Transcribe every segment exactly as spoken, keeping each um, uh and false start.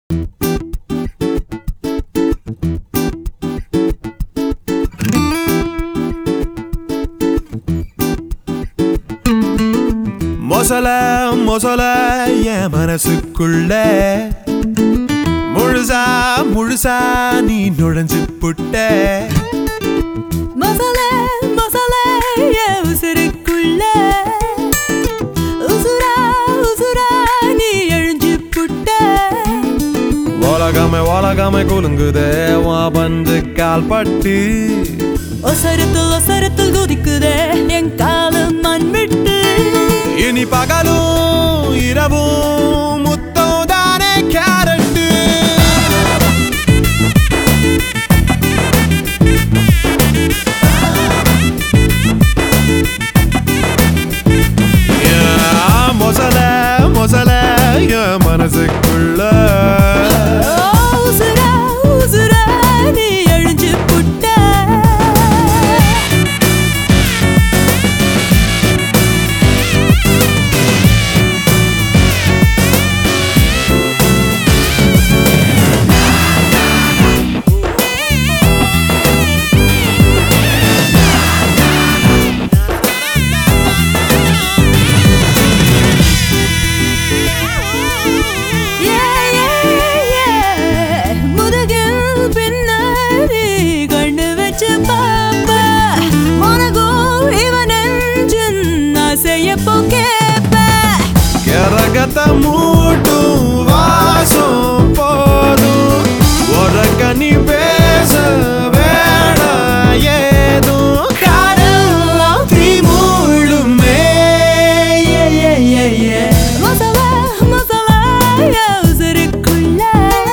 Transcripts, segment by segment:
மொசல மொசல என் மனசுக்குள்ள முழுசா முழுசா நீ நுழைஞ்சு புட்ட. மொசல மொசல என் உசுருக்குள்ள உசுரா உசுரா நீ எழுஞ்சு புட்ட. உலகமே உலகமே குலுங்குதே வா பந்து கால் பட்டு. ஒசரத்தில் ஒசரத்தில் குதிக்குதே என் காலம் மண் விட்டு. இனி பகலும் இரவும் முத்தம் தானே கேரட்டு. மொசல மொசல என் மனசுக்குள்ள உசுரா உசுரா நீ எழுஞ்சு புட்ட. கரகத்தை மூட்டும் வாசம் போதும் உறக்க நீ பேச வேணா ஏதும் காரெல்லாம் தீ மூழுமே. மொசல மொசல என் உசுருக்குள்ள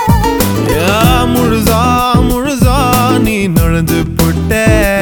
முழுசா முழுசா நீ நுழைஞ்சு புட்ட.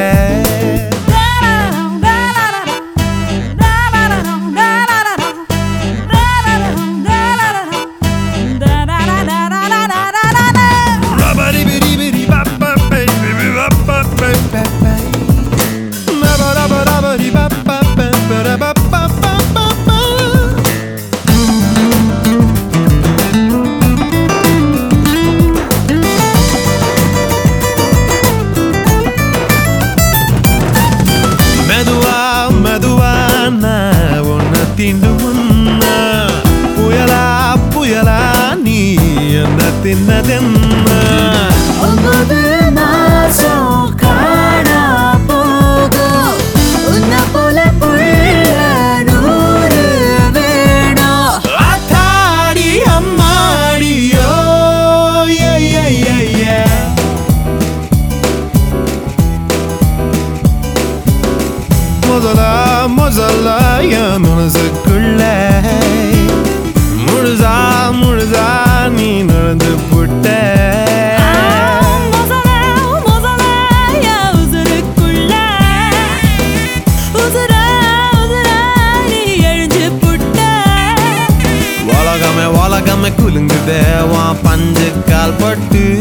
மெதுவா மெதுவா நான் உன்னை தீண்டு முன்னா புயலா புயலா நீ என்ன தின்னதென்ன. ஒன்பது மாசம் காணா போகும் உன்னை போல புள்ள நூறு வேணும். ஆத்தாடி அம்மாடியோ மொசல மொசல என் மனசுக்குள்ள முழுசா முழுசா நீ நுழைஞ்சு புட்ட. மொசல மொசல என் உசுருக்குள்ள உசுரா உசுரா நீ எழுஞ்சு புட்ட. உலகமே உலகமே குலுங்குதே வா பஞ்சு கால் பட்டு.